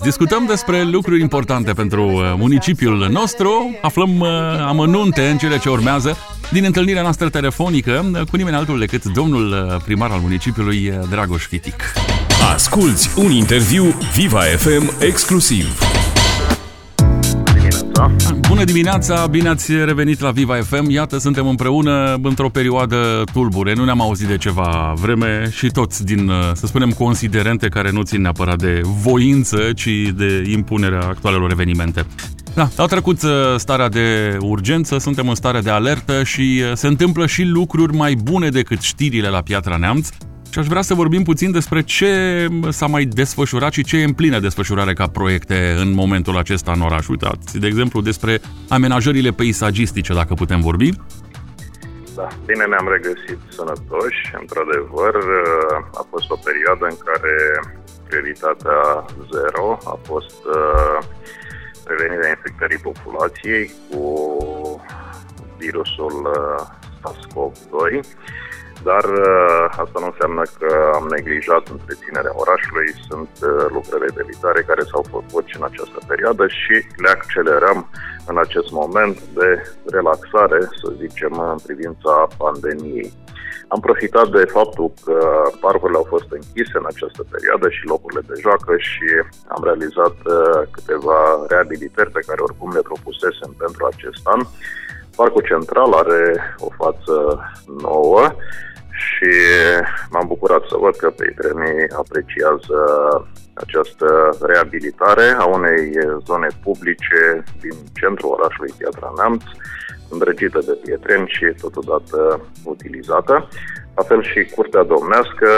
Discutăm despre lucruri importante pentru municipiul nostru, aflăm amănunte în cele ce urmează din întâlnirea noastră telefonică cu nimeni altul decât domnul primar al municipiului, Dragoș Fitic. Asculți un interviu Viva FM exclusiv. Bună dimineața, bine ați revenit la Viva FM. Iată, suntem împreună într-o perioadă tulbure. Nu ne-am auzit de ceva vreme și toți din, să spunem, considerente care nu țin neapărat de voință, ci de impunerea actualelor evenimente. Da, au trecut starea de urgență, suntem în stare de alertă și se întâmplă și lucruri mai bune decât știrile la Piatra Neamț. Și aș vrea să vorbim puțin despre ce s-a mai desfășurat și ce e în plină desfășurare ca proiecte în momentul acesta în oraș. Uitați, de exemplu, despre amenajările peisagistice, dacă putem vorbi. Da, bine ne-am regăsit sănătoși. Într-adevăr, a fost o perioadă în care prioritatea zero a fost prevenirea infectării populației cu virusul SARS-CoV-2. Dar asta nu înseamnă că am neglijat întreținerea orașului. Sunt lucrări de vitare care s-au făcut și în această perioadă și le accelerăm în acest moment de relaxare, să zicem, în privința pandemiei. Am profitat de faptul că parcurile au fost închise în această perioadă și locurile de joacă și am realizat câteva reabilitări pe care oricum le propusesem pentru acest an. Parcul Central are o față nouă și m-am bucurat să văd că prietenii apreciază această reabilitare a unei zone publice din centrul orașului Piatra Neamț, îndrăgită de prieteni și totodată utilizată. La fel și curtea domnească,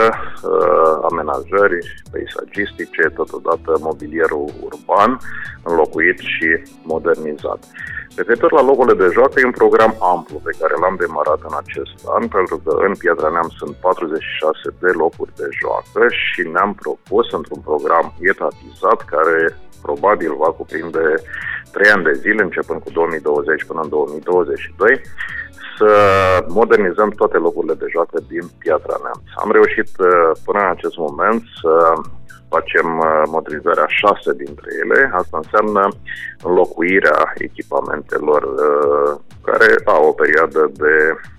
amenajări peisagistice, totodată mobilierul urban, înlocuit și modernizat. Referitor la locurile de joacă, e un program amplu pe care l-am demarat în acest an, pentru că în Piatra Neamț sunt 46 de locuri de joacă și ne-am propus într-un program etatizat care probabil va cuprinde 3 ani de zile, începând cu 2020 până în 2022, să modernizăm toate locurile de joacă din Piatra Neamț. Am reușit până în acest moment să facem modernizarea 6 dintre ele. Asta înseamnă înlocuirea echipamentelor care au o perioadă de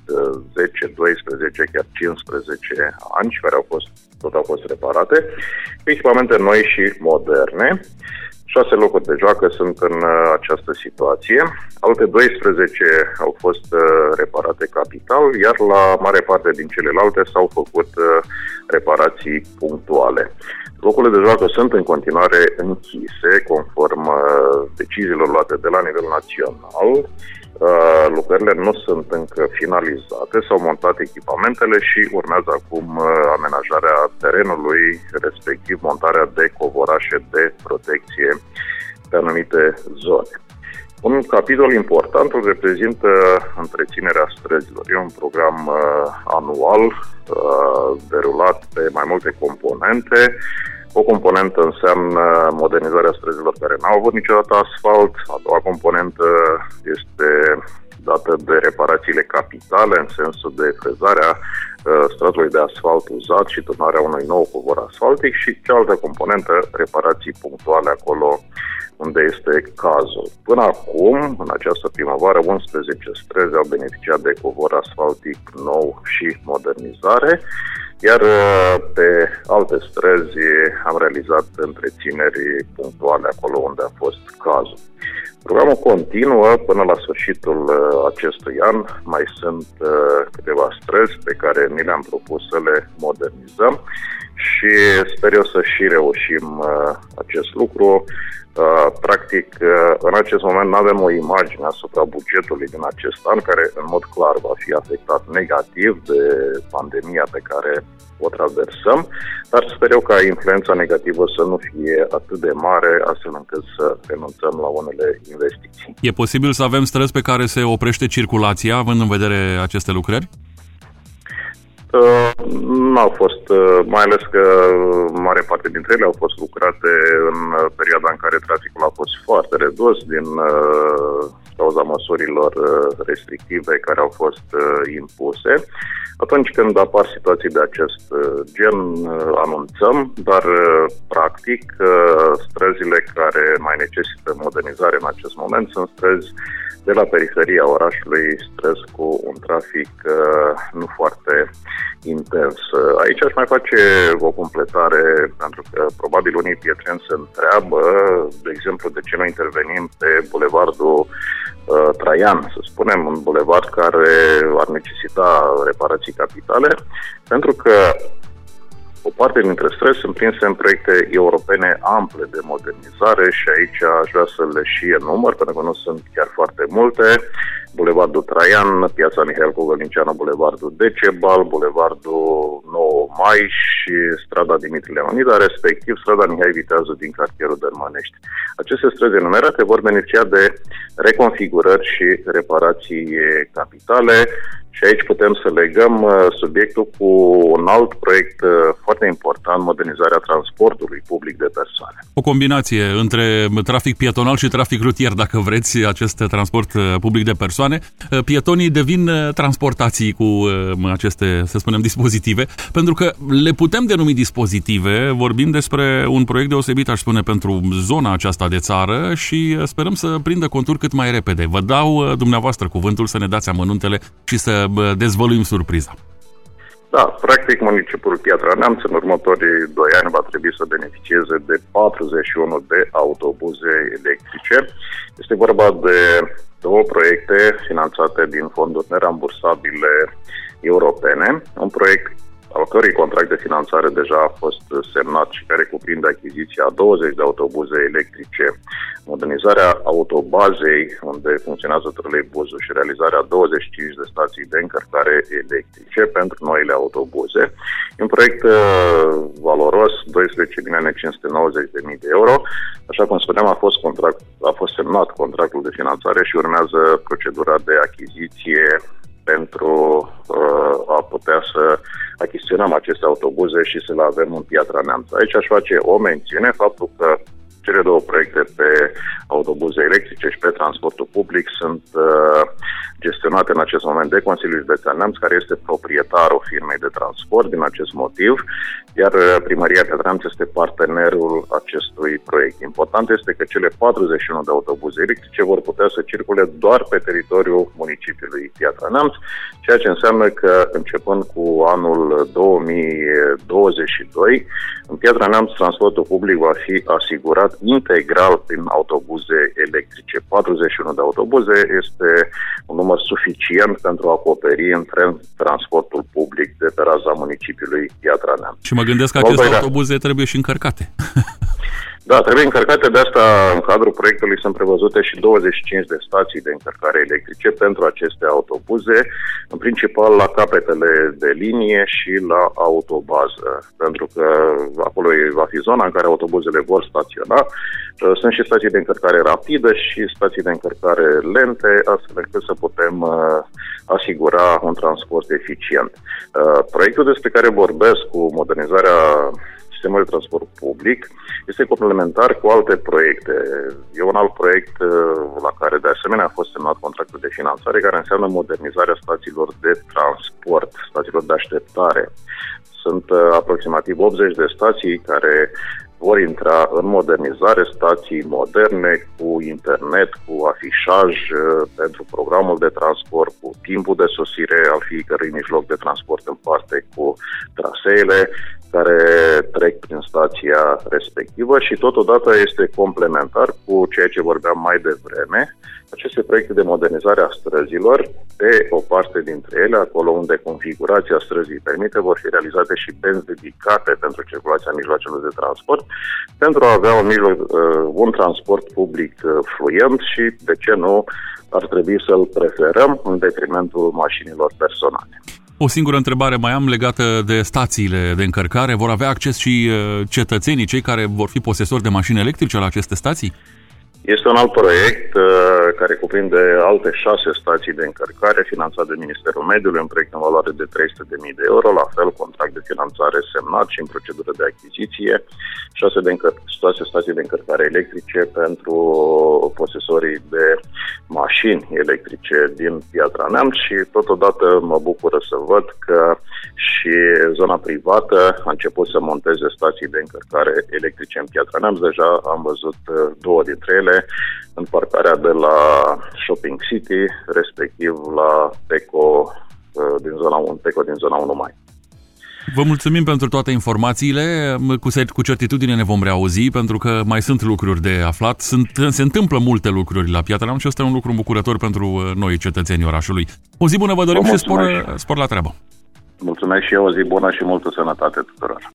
10, 12, chiar 15 ani și care tot au fost reparate. Echipamente noi și moderne. 6 locuri de joacă sunt în această situație. Alte 12 au fost reparate capital, iar la mare parte din celelalte s-au făcut reparații punctuale. Locurile de joacă sunt în continuare închise, conform deciziilor luate de la nivel național. Lucrările nu sunt încă finalizate, s-au montat echipamentele și urmează acum amenajarea terenului, respectiv montarea de covorașe de protecție pe anumite zone. Un capitol important îl reprezintă întreținerea străzilor. E un program anual derulat pe mai multe componente. O componentă înseamnă modernizarea străzilor care n-au avut niciodată asfalt. A doua componentă este dată de reparațiile capitale, în sensul de frezarea stratului de asfalt uzat și turnarea unui nou covor asfaltic și cealaltă componentă, reparații punctuale acolo unde este cazul. Până acum, în această primăvară, 11 străzi au beneficiat de covor asfaltic nou și modernizare, iar pe alte străzi am realizat întrețineri punctuale acolo unde a fost cazul. Programul continuă până la sfârșitul acestui an. Mai sunt câteva străzi pe care ni le-am propus să le modernizăm și sper eu să și reușim acest lucru. Practic, în acest moment nu avem o imagine asupra bugetului din acest an, care în mod clar va fi afectat negativ de pandemia pe care o traversăm, dar sper eu ca influența negativă să nu fie atât de mare, astfel încât să renunțăm la unele investiții. E posibil să avem străzi pe care se oprește circulația, având în vedere aceste lucrări? N-au fost, mai ales că mare parte dintre ele au fost lucrate în perioada în care traficul a fost foarte redus din cauza măsurilor restrictive care au fost impuse. Atunci când apar situații de acest gen, anunțăm, dar practic străzile care mai necesită modernizare în acest moment sunt străzi de la periferia orașului, străzi cu un trafic nu foarte intens. Aici aș mai face o completare, pentru că probabil unii prietenii se întreabă, de exemplu, de ce nu intervenim pe bulevardul Traian, să spunem, un bulevard care ar necesita reparații capitale, pentru că o parte dintre străzi sunt prinse în proiecte europene ample de modernizare și aici aș vrea să le și enumăr, pentru că nu sunt chiar foarte multe. Bulevardul Traian, Piața Mihail Cogălnicianu, Bulevardul Decebal, Bulevardul 9 Mai și strada Dimitrie Leonida, respectiv strada Mihai Viteazu din cartierul Dărmănești. Aceste străzi enumerate vor beneficia de reconfigurări și reparații capitale și aici putem să legăm subiectul cu un alt proiect foarte important, modernizarea transportului public de persoane. O combinație între trafic pietonal și trafic rutier, dacă vreți, acest transport public de persoane. Pietonii devin transportații cu aceste, să spunem, dispozitive, pentru că le putem denumi dispozitive, vorbim despre un proiect deosebit, aș spune, pentru zona aceasta de țară și sperăm să prindă contur cât mai repede. Vă dau dumneavoastră cuvântul să ne dați amănuntele și să dezvăluim surpriza. Da, practic municipiul Piatra Neamț în următorii 2 ani va trebui să beneficieze de 41 de autobuze electrice. Este vorba de 2 proiecte finanțate din fonduri nerambursabile europene. Un proiect al cărui contract de finanțare deja a fost semnat și care cuprinde achiziția a 20 de autobuze electrice, modernizarea autobazei unde funcționează troleibuzul și realizarea 25 de stații de încărcare electrice pentru noile autobuze. Un proiect valoros, 12.590.000 de euro. Așa cum spuneam, a fost semnat contractul de finanțare și urmează procedura de achiziție pentru a putea să achiziționăm aceste autobuze și să le avem în Piatra Neamț. Aici aș face o mențiune, faptul că cele 2 proiecte pe autobuze electrice și pe transportul public sunt gestionate în acest moment de Consiliul Județean Neamț, care este proprietarul firmei de transport din acest motiv, iar Primăria Piatra Neamț este partenerul acestui proiect. Important este că cele 41 de autobuze electrice vor putea să circule doar pe teritoriul municipiului Piatra Neamț, ceea ce înseamnă că începând cu anul 2022, în Piatra Neamț transportul public va fi asigurat integral prin autobuze electrice. 41 de autobuze este un număr suficient pentru a acoperi întreg transportul public de pe raza municipiului Piatra Neamț. Și mă gândesc că aceste autobuze trebuie și încărcate. Da, trebuie încărcate, de asta în cadrul proiectului sunt prevăzute și 25 de stații de încărcare electrice pentru aceste autobuze, în principal la capetele de linie și la autobază, pentru că acolo va fi zona în care autobuzele vor staționa. Sunt și stații de încărcare rapidă și stații de încărcare lente, astfel încât să putem asigura un transport eficient. Proiectul despre care vorbesc cu modernizarea sistemul de transport public este complementar cu alte proiecte. E un alt proiect la care de asemenea a fost semnat contractul de finanțare, care înseamnă modernizarea stațiilor de transport, stațiilor de așteptare. Sunt aproximativ 80 de stații care vor intra în modernizare, stații moderne, cu internet, cu afișaj pentru programul de transport, cu timpul de sosire al fiecărui mijloc de transport în parte, cu traseele care trec prin stația respectivă și totodată este complementar cu ceea ce vorbeam mai devreme, aceste proiecte de modernizare a străzilor, pe o parte dintre ele, acolo unde configurația străzii permite, vor fi realizate și benzi dedicate pentru circulația mijloacelor de transport, pentru a avea un transport public fluent și, de ce nu, ar trebui să-l preferăm în detrimentul mașinilor personale. O singură întrebare mai am legată de stațiile de încărcare. Vor avea acces și cetățenii, cei care vor fi posesori de mașini electrice la aceste stații? Este un alt proiect care cuprinde alte 6 stații de încărcare finanțat de Ministerul Mediului, un proiect în valoare de 300.000 de euro, la fel contract de finanțare semnat și în procedură de achiziție, 6 stații de încărcare electrice pentru posesorii de mașini electrice din Piatra Neamț și totodată mă bucură să văd că și zona privată a început să monteze stații de încărcare electrice în Piatra Neamț. Deja am văzut 2 dintre ele în parcarea de la Shopping City, respectiv la Teco din zona 1 Mai. Vă mulțumim pentru toate informațiile, cu certitudine ne vom reauzi, pentru că mai sunt lucruri de aflat, se întâmplă multe lucruri la Piatra Neamț și ăsta e un lucru îmbucurător pentru noi, cetățenii orașului. O zi bună vă dorim și spor la treabă! Mulțumesc și eu, o zi bună și multă sănătate tuturor!